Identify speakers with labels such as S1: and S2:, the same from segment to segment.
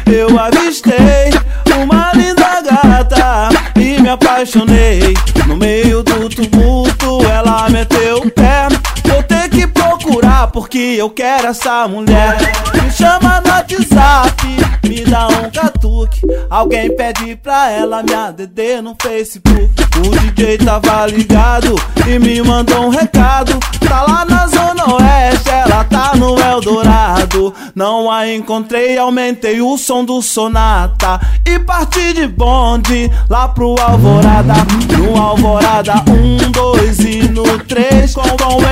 S1: eu avistei uma linda gata e me apaixonei. No meio do tumulto ela meteu o pé. Vou ter que procurar porque eu quero essa mulher. Me chama no WhatsApp, me dá um catuque. Alguém pede pra ela me ADD no Facebook. O DJ tava ligado e me mandou um recado. Tá lá na Zona Oeste, ela tá no Eldorado. Não a encontrei, aumentei o som do Sonata e parti de bonde lá pro Alvorada. No Alvorada 1, 2 e no 3 com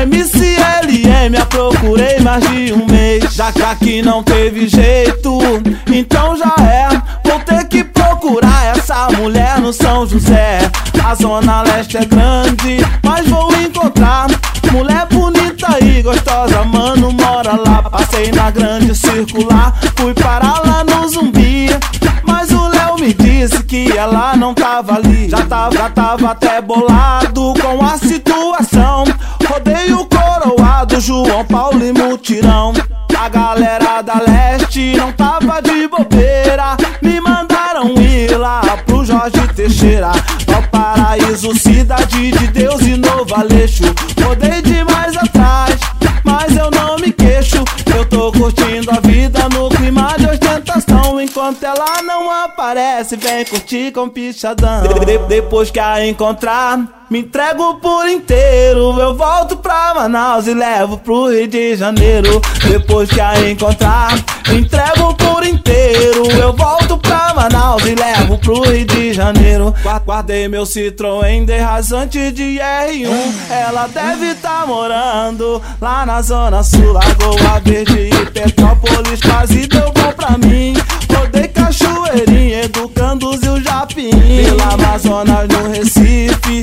S1: MCLM eu procurei mais de um mês. Já que não teve jeito, então já é. Vou ter que procurar essa mulher no São José. A Zona Leste é grande, mas vou encontrar mulher bonita e gostosa, mano, mora lá. Passei na grande circular, fui parar lá no Zumbi, mas o Léo me disse que ela não tava ali. Já tava até bolado com a situação. Rodei o Coroado, João Paulo e Mutirão. A galera da Leste não tava de bobeira, me mandaram ir lá pro Jorge Teixeira. Valparaíso, Cidade de Deus e Novo Aleixo. Rodei demais atrás, mas eu não me queixo. Eu tô curtindo a vida no clima de ostentação. Enquanto ela não aparece, vem curtir com pichadão. Depois que a encontrar, me entrego por inteiro. Eu volto pra Manaus e levo pro Rio de Janeiro. Depois que a encontrar, me entrego por inteiro. Eu volto pra Manaus e levo pro Rio de Janeiro. Guardei meu Citroën de rasante de R1. Ela deve tá morando lá na Zona Sul. Lagoa Verde e Petrópolis quase deu bom pra mim. Rodei Cachoeirinha, Educandos e o Japim. Pela Amazonas no Recife,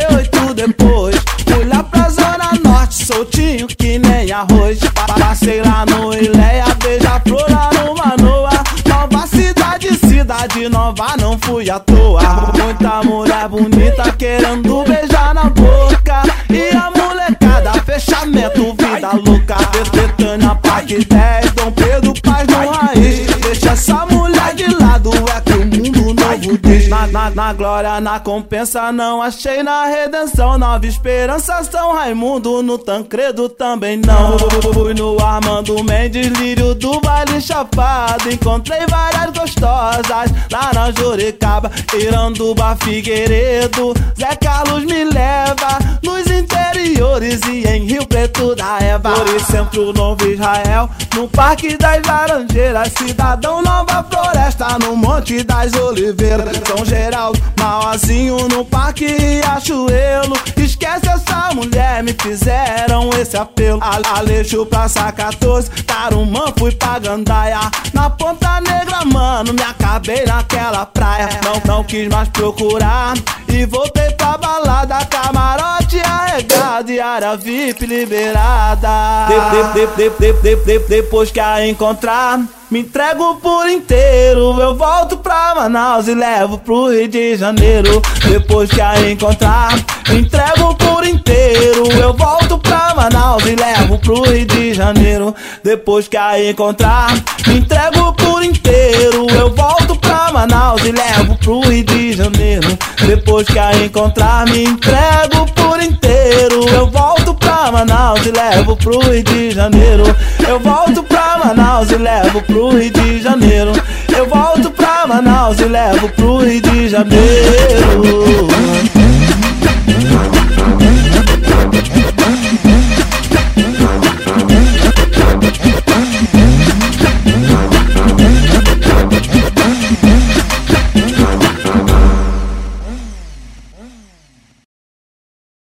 S1: V8 depois. Fui lá pra Zona Norte, soltinho que nem arroz. Passei lá no Ileia, Beija-Flor lá no Manoa. Nova cidade, cidade nova, não fui à toa. Muita mulher bonita querendo beijar na boca. E a molecada, fechamento, vida louca. Betânia, Parque 10, Dom Pedro, Paz no Raiz. Deixa essa mulher de lado, é que o mundo novo diz. Na glória, na compensa, não achei na redenção. Nova Esperança, São Raimundo, no Tancredo também não. Fui no Armando Mendes, Lírio do Baile Chapado. Encontrei várias gostosas lá na Juricaba, Iranduba, Figueiredo. Zé Carlos me leva nos interiores e em Rio Preto da Eva. Por Centro Novo Israel, no Parque das Laranjeiras. Cidadão Nova Floresta, no Monte das Oliveiras. São Geraldo, Mauazinho, no Parque Riachuelo. Esquece essa mulher, me fizeram esse apelo. Aleixo, Praça 14, Tarumã, fui pra Gandaia. Na Ponta Negra, mano, me acabei naquela praia. Não quis mais procurar e voltei pra balada. Camarote arregado e área VIP liberada. Depois que a encontrar, me entrego por inteiro. Eu volto pra Manaus e levo pro Rio de Janeiro. Depois que a encontrar, me entrego por inteiro. Eu volto pra Manaus e levo pro Rio de Janeiro. Depois que a encontrar, me entrego por inteiro. Eu volto pra Manaus e levo pro Rio de Janeiro. Depois que a encontrar, me entrego por inteiro. Eu volto pra Manaus e levo pro Rio de Janeiro. Eu volto pra Manaus e levo pro Rio de Janeiro. Eu volto pra Manaus e levo pro Rio de Janeiro.